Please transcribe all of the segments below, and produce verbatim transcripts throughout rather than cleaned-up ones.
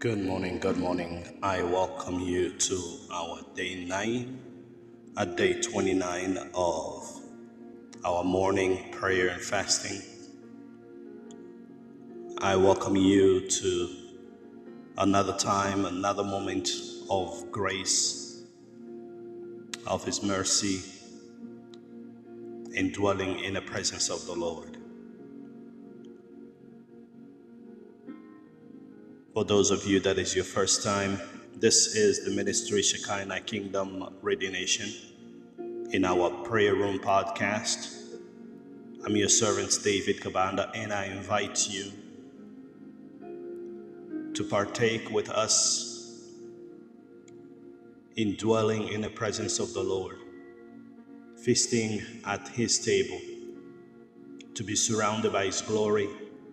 Good morning, good morning. I welcome you to our day nine, at day twenty-nine of our morning prayer and fasting. I welcome you to another time, another moment of grace, of His mercy, in dwelling in the presence of the Lord. For those of you that is your first time, this is the Ministry Shekinah Kingdom Radio Nation in our Prayer Room podcast. I'm your servant, David Kabanda, and I invite you to partake with us in dwelling in the presence of the Lord, feasting at His table, to be surrounded by His glory,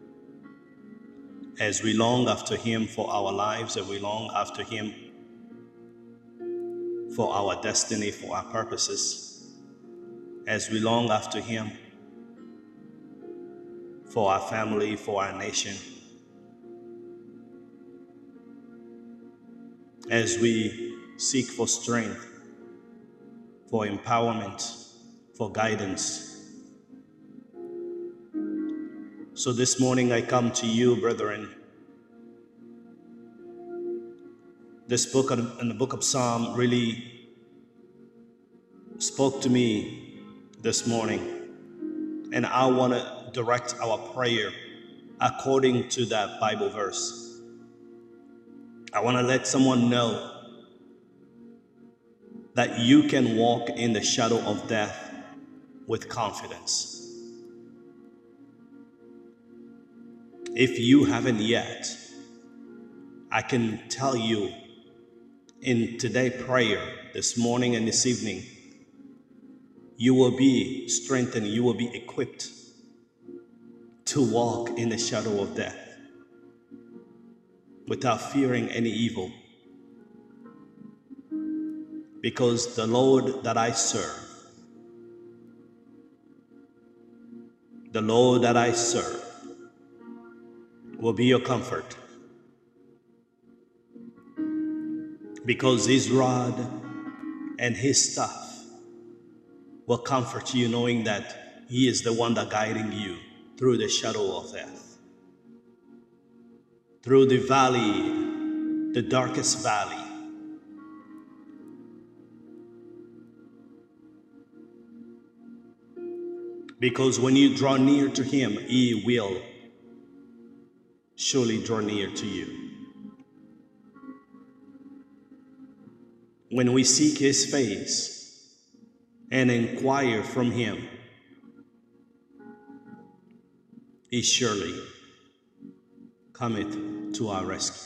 as we long after Him for our lives, and we long after Him for our destiny, for our purposes, as we long after Him for our family, for our nation, as we seek for strength, for empowerment, for guidance. So this morning I come to you, brethren. This book in the book of Psalm really spoke to me this morning, and I want to direct our prayer according to that Bible verse. I want to let someone know that you can walk in the shadow of death with confidence. If you haven't yet, I can tell you in today's prayer, this morning and this evening, you will be strengthened, you will be equipped to walk in the shadow of death without fearing any evil. Because the Lord that I serve, the Lord that I serve will be your comfort. Because His rod and His staff will comfort you, knowing that He is the one that guiding you through the shadow of death, through the valley, the darkest valley. Because when you draw near to Him, He will surely draw near to you. When we seek His face and inquire from Him, He surely cometh to our rescue.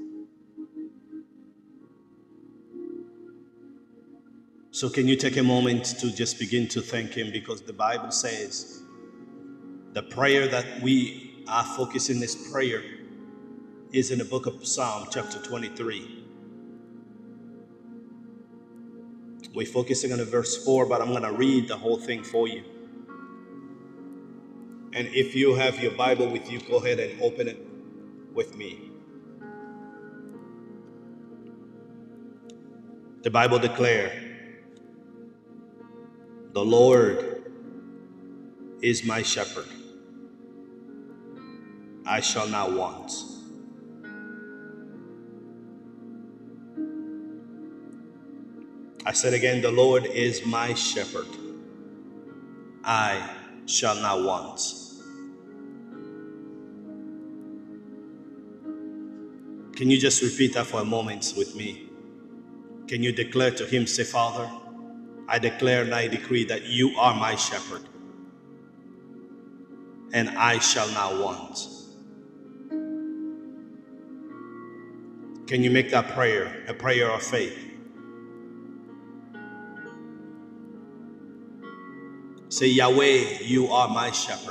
So can you take a moment to just begin to thank Him, because the Bible says the prayer that we are focusing this prayer is in the book of Psalm chapter twenty-three. We're focusing on the verse four, but I'm going to read the whole thing for you. And if you have your Bible with you, go ahead and open it with me. The Bible declares, "The Lord is my shepherd. I shall not want. I said again, the Lord is my shepherd. I shall not want." Can you just repeat that for a moment with me? Can you declare to Him, say, "Father, I declare and I decree that you are my shepherd, and I shall not want." Can you make that prayer a prayer of faith? Say, "Yahweh, you are my shepherd.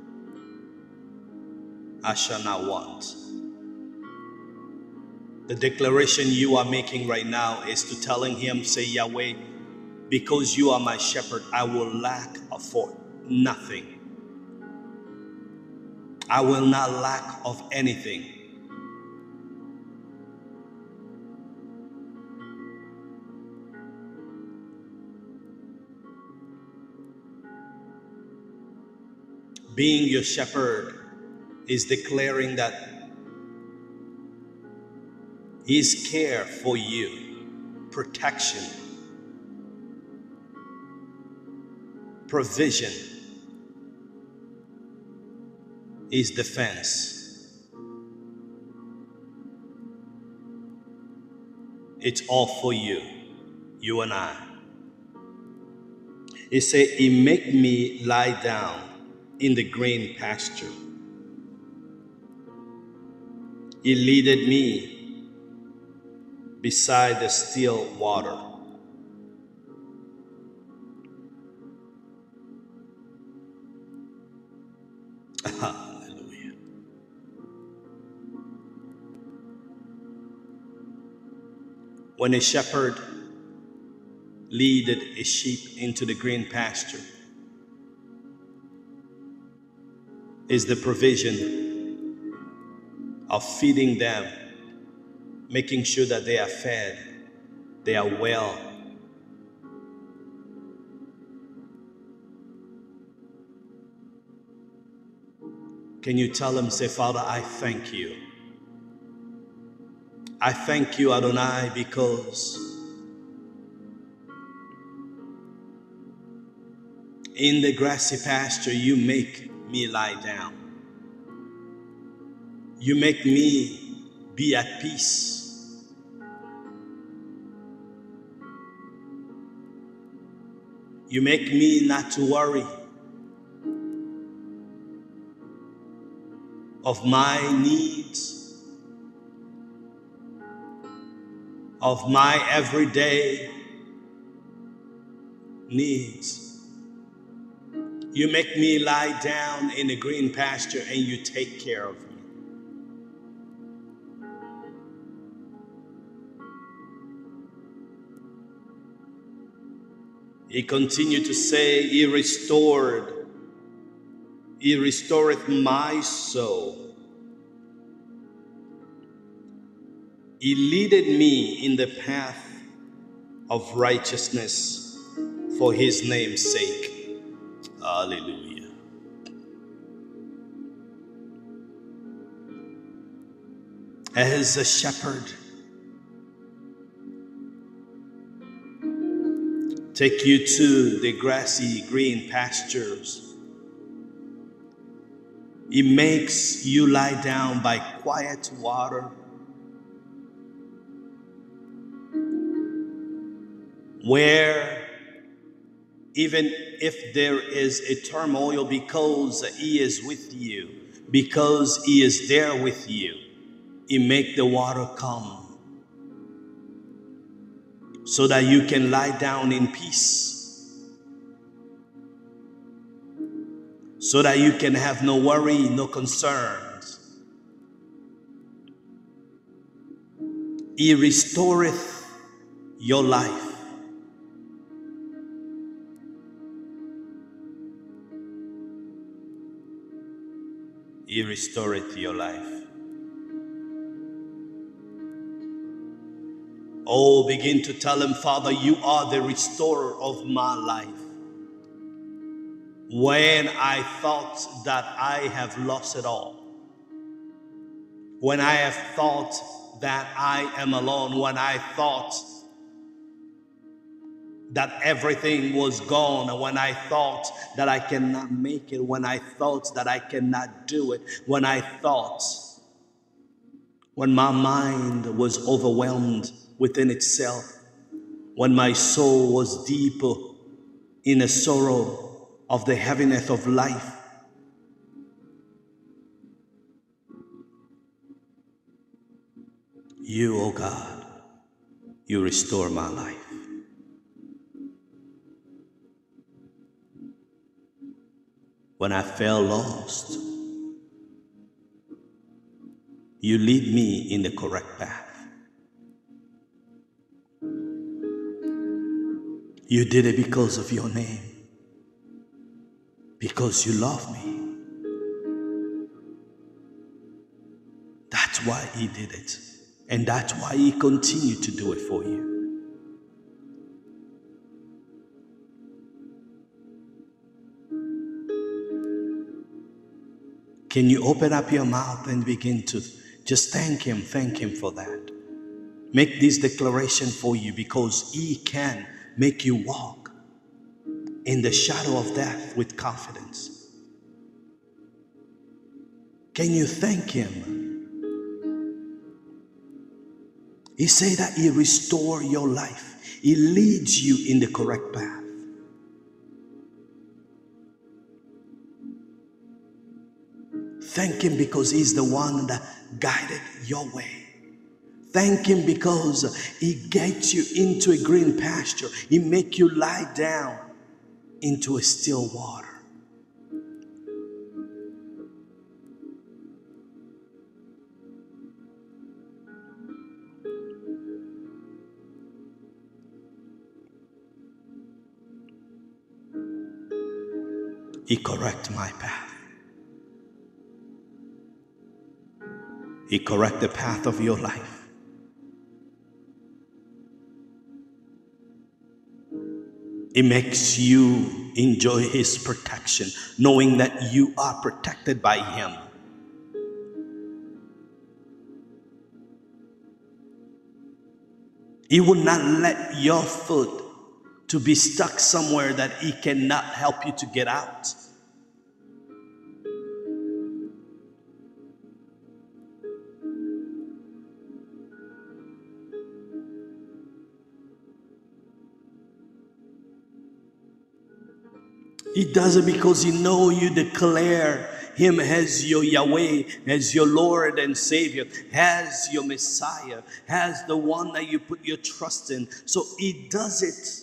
I shall not want." The declaration you are making right now is to telling Him, say, "Yahweh, because you are my shepherd, I will lack for nothing. I will not lack of anything. Being your shepherd is declaring that His care for you, protection, provision, His defense. It's all for you, you and I. He said, He make me lie down in the green pasture. He leaded me beside the still water. Hallelujah. When a shepherd leaded a sheep into the green pasture, is the provision of feeding them, making sure that they are fed, they are well. Can you tell them, say, Father, I thank you. I thank you, Adonai, because in the grassy pasture you make me lie down. You make me be at peace. You make me not to worry of my needs, of my everyday needs. You make me lie down in a green pasture and you take care of me. He continued to say, He restored, He restoreth my soul. He leaded me in the path of righteousness for His name's sake. Hallelujah. As a shepherd, take you to the grassy green pastures. He makes you lie down by quiet water, where even if there is a turmoil, because He is with you, because He is there with you, He make the water come so that you can lie down in peace, so that you can have no worry, no concerns. He restoreth your life. He restoreth your life. Oh, begin to tell Him, Father, you are the restorer of my life. When I thought that I have lost it all, when I have thought that I am alone, when I thought that everything was gone, when I thought that I cannot make it, when I thought that I cannot do it, when I thought, when my mind was overwhelmed within itself, when my soul was deep in a sorrow of the heaviness of life, you, oh God, you restore my life. When I fell lost, you lead me in the correct path. You did it because of your name, because you love me. That's why He did it, and that's why He continued to do it for you. Can you open up your mouth and begin to just thank Him, thank Him for that? Make this declaration for you, because He can make you walk in the shadow of death with confidence. Can you thank Him? He said that He restores your life. He leads you in the correct path. Thank Him because He's the one that guided your way. Thank Him because He gets you into a green pasture. He makes you lie down into a still water. He corrects my path. He corrects the path of your life. It makes you enjoy His protection, knowing that you are protected by Him. He will not let your foot to be stuck somewhere that He cannot help you to get out. He does it because He knows you declare Him as your Yahweh, as your Lord and Savior, as your Messiah, as the one that you put your trust in. So He does it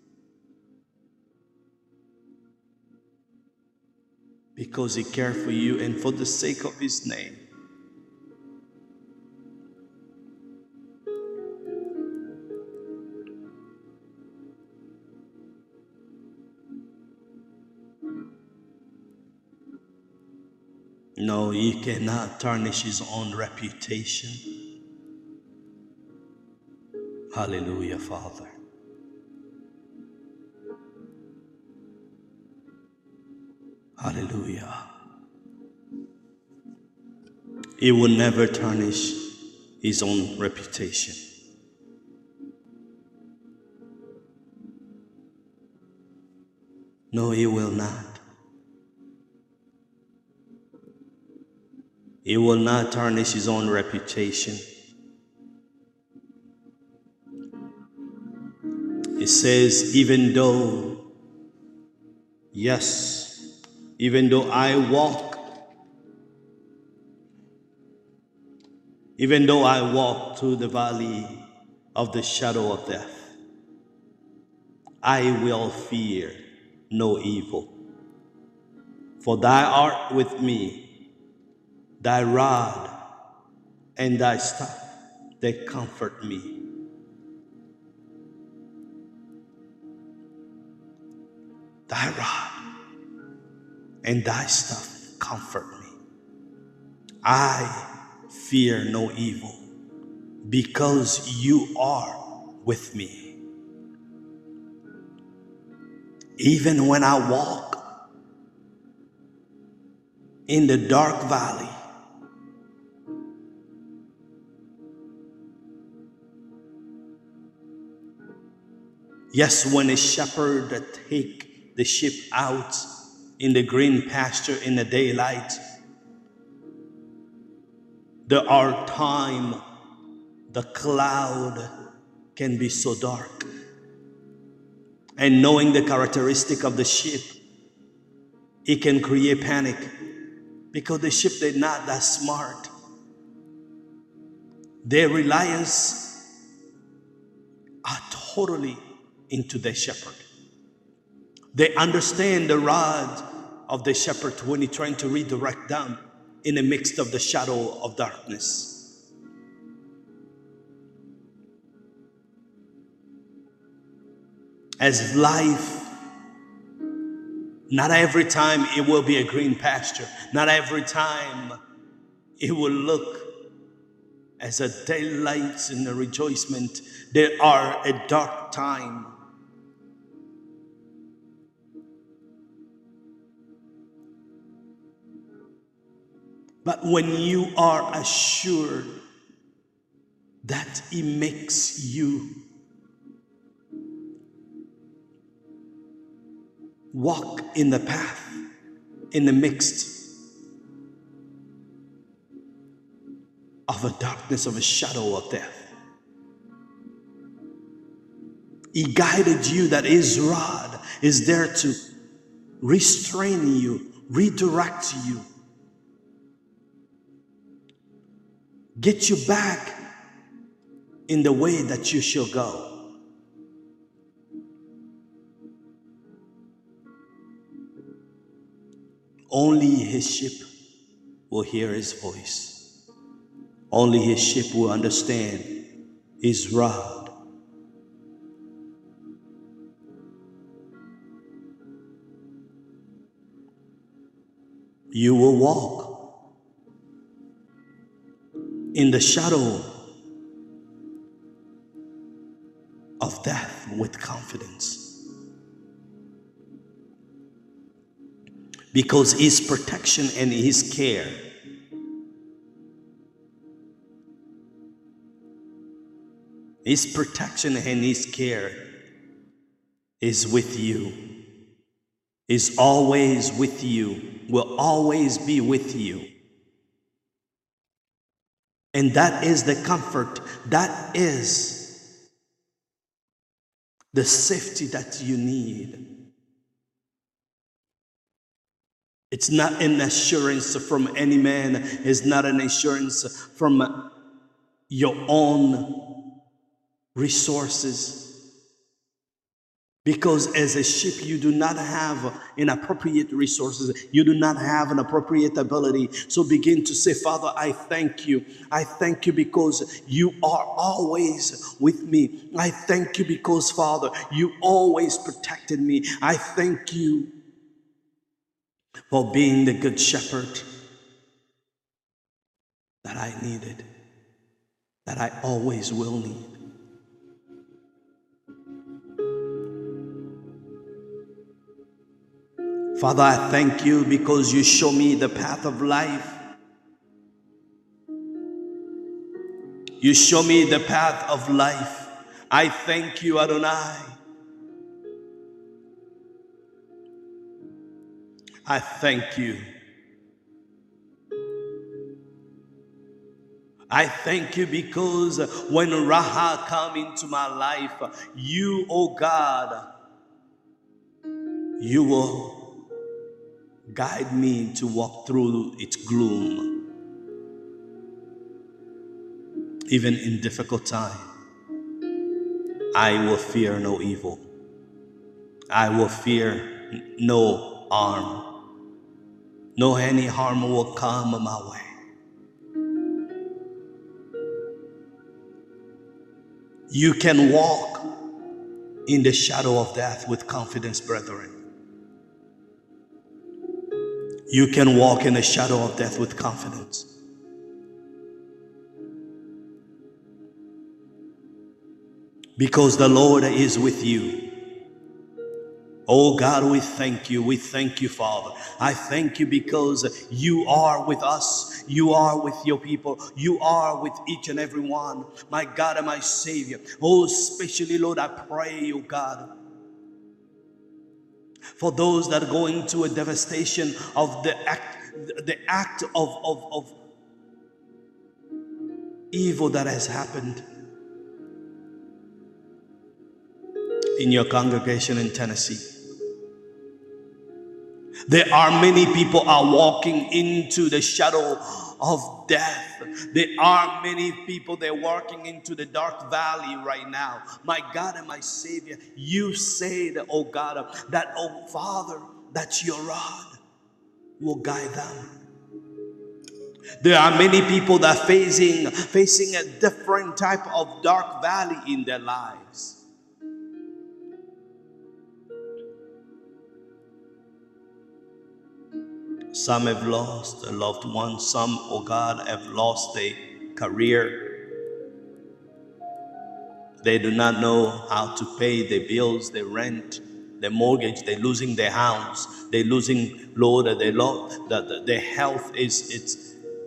because He cares for you and for the sake of His name. No, He cannot tarnish His own reputation. Hallelujah, Father. Hallelujah. He will never tarnish His own reputation. No, He will not. He will not tarnish His own reputation. It says, even though, yes, even though I walk, even though I walk through the valley of the shadow of death, I will fear no evil. For Thou art with me. Thy rod and Thy staff, they comfort me. Thy rod and Thy staff comfort me. I fear no evil, because You are with me. Even when I walk in the dark valley, yes, when a shepherd take the sheep out in the green pasture in the daylight, there are times the cloud can be so dark. And knowing the characteristic of the sheep, it can create panic, because the sheep, they're not that smart. Their reliance are totally into the shepherd. They understand the rod of the shepherd when he's trying to redirect them in the midst of the shadow of darkness. As life, not every time it will be a green pasture. Not every time it will look as a daylight and a rejoicement. There are a dark time. But when you are assured that He makes you walk in the path, in the midst of a darkness, of a shadow of death, He guided you, that His rod is there to restrain you, redirect you, get you back in the way that you shall go. Only His sheep will hear His voice. Only His sheep will understand His rod. You will walk in the shadow of death with confidence, because His protection and His care His protection and His care is with you, is always with you, will always be with you. And that is the comfort, that is the safety that you need. It's not an assurance from any man, it's not an assurance from your own resources. Because as a sheep, you do not have an appropriate resources. You do not have an appropriate ability. So begin to say, Father, I thank you. I thank you because you are always with me. I thank you because, Father, you always protected me. I thank you for being the good shepherd that I needed, that I always will need. Father, I thank you because you show me the path of life. You show me the path of life. I thank you, Adonai. I thank you. I thank you because when Raha come into my life, you, oh God, you will guide me to walk through its gloom. Even in difficult time, I will fear no evil. I will fear no harm. No any harm will come my way. You can walk in the shadow of death with confidence, brethren. You can walk in the shadow of death with confidence. Because the Lord is with you. Oh God, we thank you. We thank you, Father. I thank you because you are with us. You are with your people. You are with each and every one. My God and my Savior. Oh, especially, Lord, I pray, oh God, for those that are going through a devastation of the act, the act of, of, of evil that has happened in your congregation in Tennessee. There are many people are walking into the shadow of death. There are many people, they're walking into the dark valley right now. My God and my Savior, you said, oh God, that, oh Father, that your rod will guide them. There are many people that are facing, facing a different type of dark valley in their lives. Some have lost a loved one. Some, oh God, have lost their career. They do not know how to pay their bills, their rent, their mortgage. They're losing their house. They're losing, Lord, their, Lord, that their health is, it's,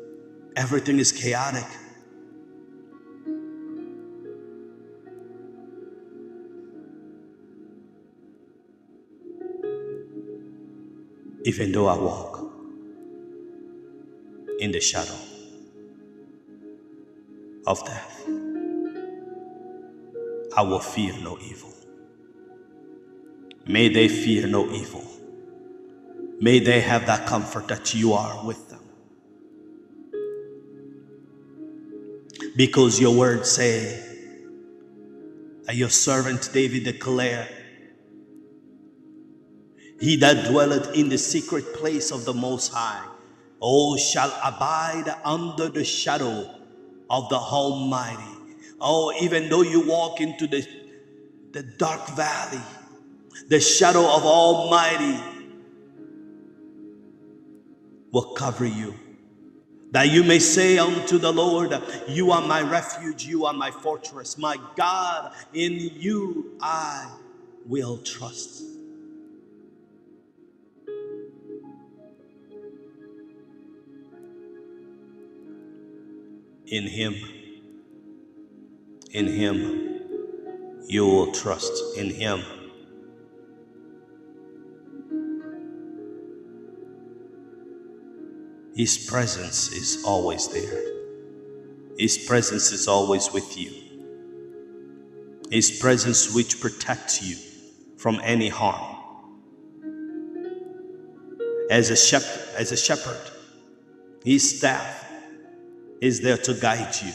everything is chaotic. Even though I walk in the shadow of death, I will fear no evil. May they fear no evil. May they have that comfort that you are with them. Because your words say that your servant David declared, he that dwelleth in the secret place of the Most High, oh, shall abide under the shadow of the Almighty. Oh, even though you walk into the, the dark valley, the shadow of Almighty will cover you. That you may say unto the Lord, you are my refuge, you are my fortress, my God, in you I will trust. In him, in him, you will trust. In him. His presence is always there. His presence is always with you. His presence which protects you from any harm. As a shepherd, as a shepherd, his staff is there to guide you.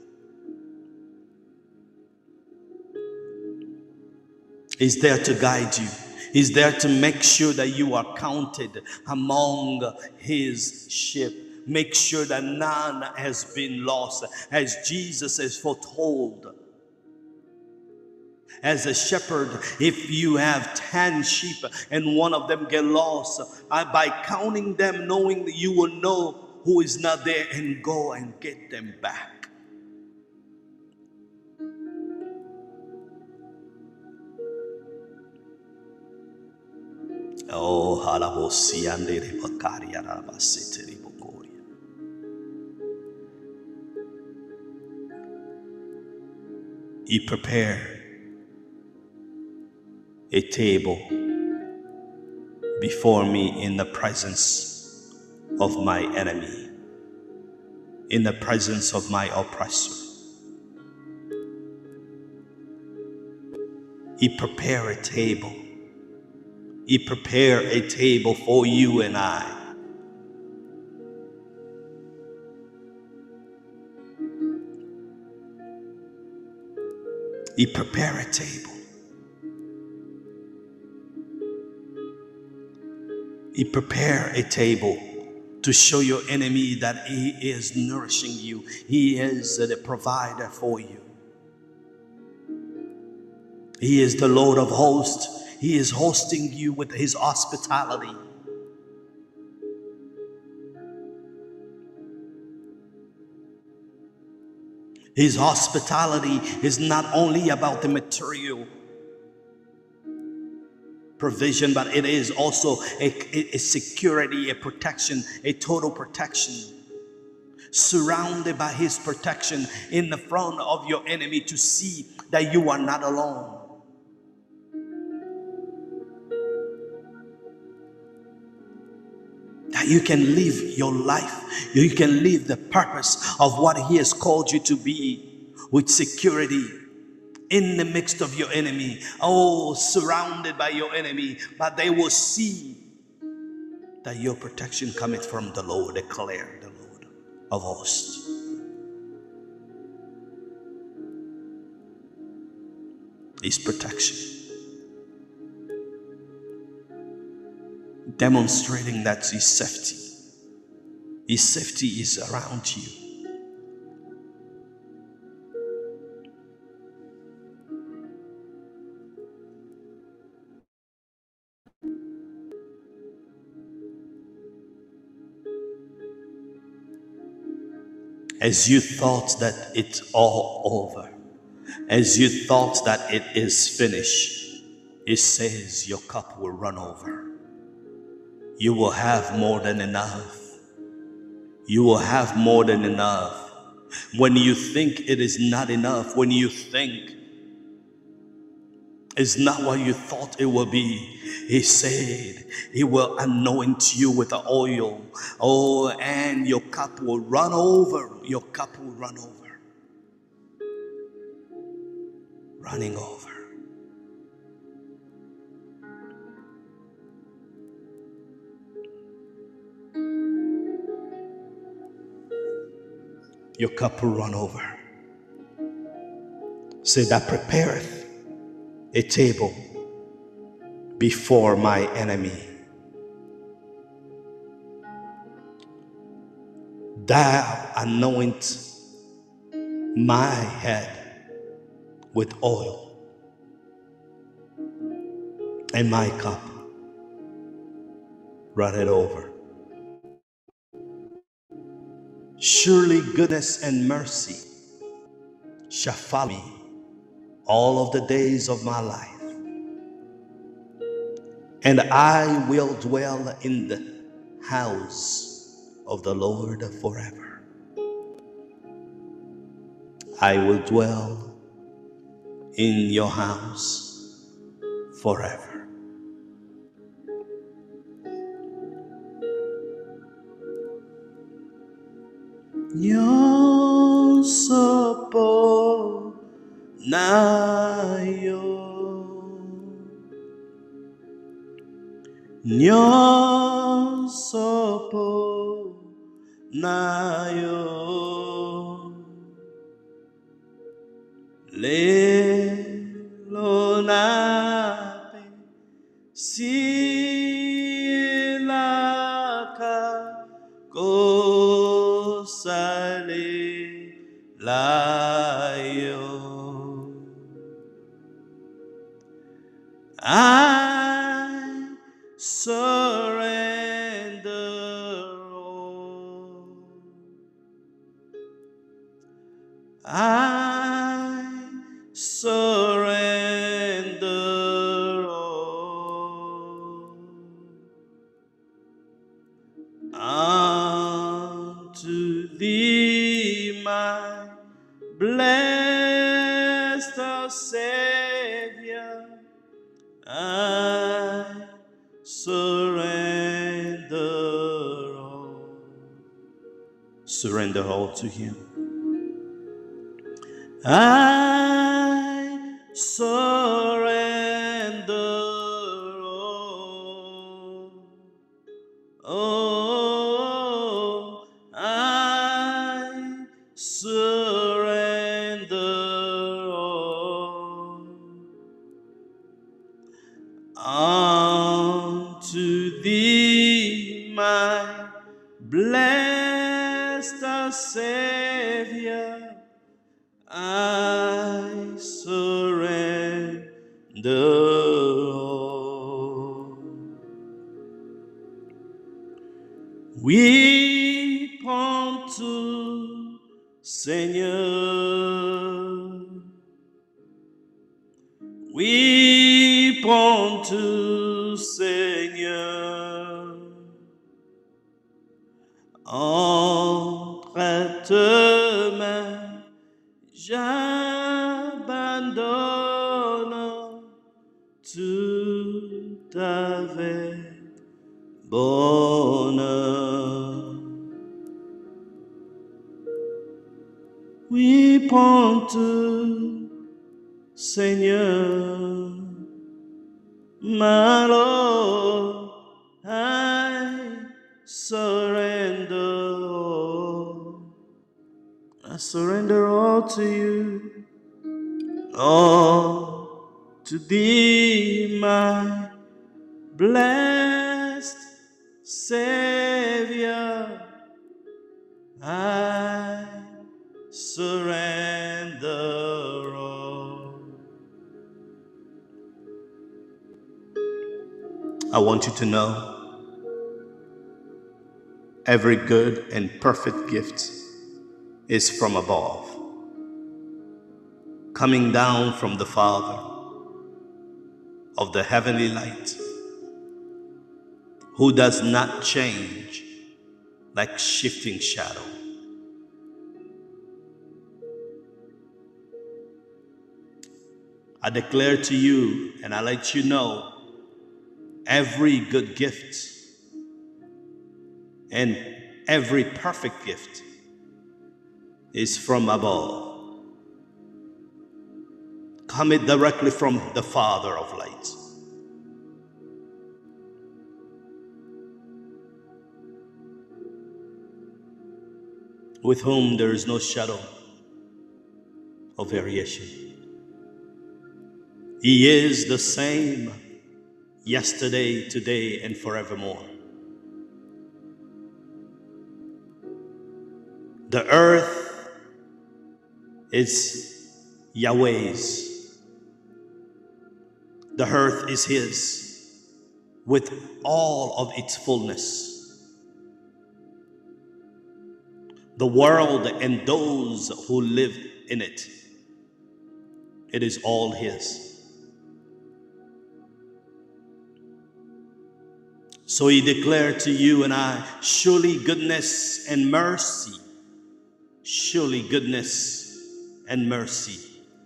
He's there to guide you. He's there to make sure that you are counted among his sheep. Make sure that none has been lost, as Jesus has foretold. As a shepherd, if you have ten sheep and one of them get lost, by counting them, knowing that you will know who is not there and go and get them back. Oh, he prepared a table before me in the presence of my enemy, in the presence of my oppressor. He prepared a table. He prepared a table for you and I. He prepared a table. He prepared a table to show your enemy that he is nourishing you. He is the provider for you. He is the Lord of hosts. He is hosting you with his hospitality. His hospitality is not only about the material provision, but it is also a, a security, a protection, a total protection. Surrounded by his protection in the front of your enemy to see that you are not alone. That you can live your life. You can live the purpose of what he has called you to be with security in the midst of your enemy. Oh, surrounded by your enemy. But they will see that your protection cometh from the Lord, declare the Lord of hosts. His protection. Demonstrating that his safety. His safety is around you. As you thought that it's all over, as you thought that it is finished, it says your cup will run over. You will have more than enough. you will have more than enough. When you think it is not enough, when you think it's not what you thought it will be, he said he will anoint you with the oil. Oh, and your cup will run over. Your cup will run over. Running over. Your cup will run over. Say, that prepareth a table before my enemy. Thou anoint my head with oil, and my cup runneth over. Surely goodness and mercy shall follow me all of the days of my life, and I will dwell in the house of the Lord forever. I will dwell in your house forever. Yo sopo na yo, yo sopo na yo, le lo na pe si la ka ko sale la yo. I surrender all. I surrender all unto thee, my blessed Savior. I surrender all. Surrender all to him. I surrender all. Oh, I surrender all unto thee, my blessed Savior. I surrender all. Weep unto Seigneur, weep unto Seigneur, entre tes mains j'abandonne tout avec bonheur. Weep unto Seigneur, my Lord, I surrender all. I surrender all to you, all to thee, my blessed Savior. I surrender all. I want you to know every good and perfect gift is from above, coming down from the Father of the heavenly light, who does not change like shifting shadow. I declare to you and I let you know every good gift and every perfect gift is from above, coming directly from the Father of lights. With whom there is no shadow of variation. He is the same yesterday, today, and forevermore. The earth is Yahweh's. The earth is His with all of its fullness. The world and those who live in it, it is all His. So He declared to you and I, surely goodness and mercy, surely goodness and mercy.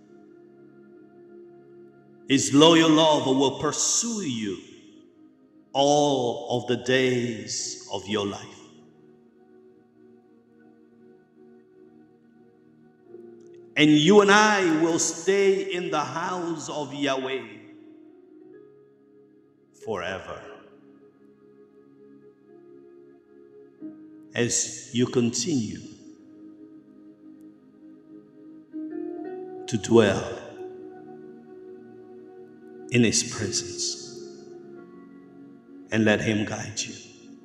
His loyal love will pursue you all of the days of your life. And you and I will stay in the house of Yahweh forever. As you continue to dwell in His presence and let Him guide you.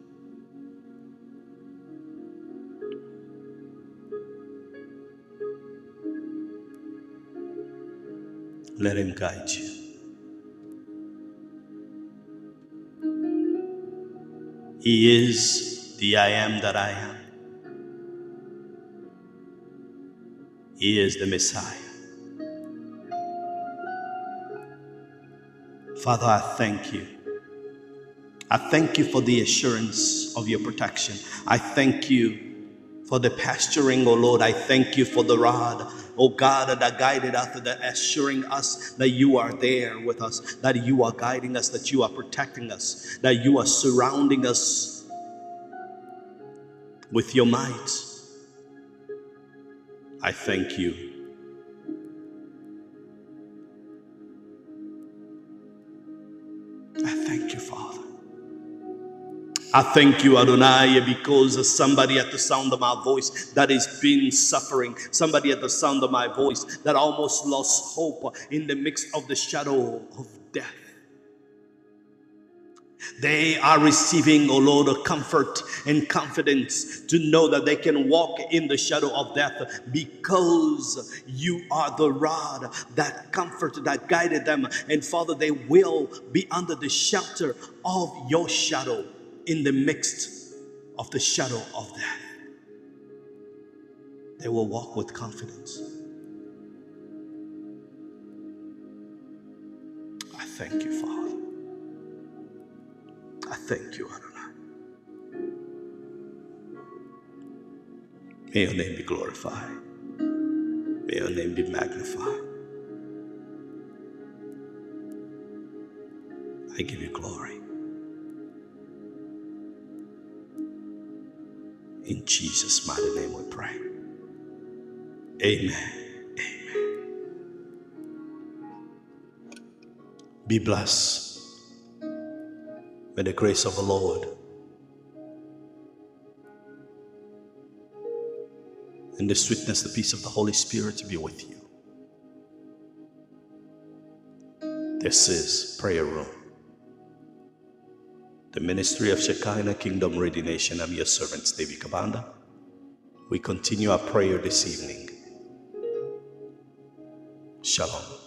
Let Him guide you. He is the I am that I am. He is the Messiah. Father, I thank you. I thank you for the assurance of your protection. I thank you for the pasturing, oh Lord. I thank you for the rod, oh God, that guided us, that assuring us that you are there with us, that you are guiding us, that you are protecting us, that you are surrounding us with your might. I thank you. I thank you, Father. I thank you, Adonai, because somebody at the sound of my voice that is been suffering, somebody at the sound of my voice that almost lost hope in the midst of the shadow of death. They are receiving, oh Lord, a comfort and confidence to know that they can walk in the shadow of death because you are the rod that comforted, that guided them. And Father, they will be under the shelter of your shadow in the midst of the shadow of death. They will walk with confidence. I thank you, Father. I thank you, Adonai. May your name be glorified. May your name be magnified. I give you glory. In Jesus' mighty name we pray. Amen. Amen. Be blessed. May the grace of the Lord and the sweetness, the peace of the Holy Spirit be with you. This is Prayer Room, the ministry of Shekinah Kingdom Radio Nation. I'm your servant, David Kabanda. We continue our prayer this evening. Shalom.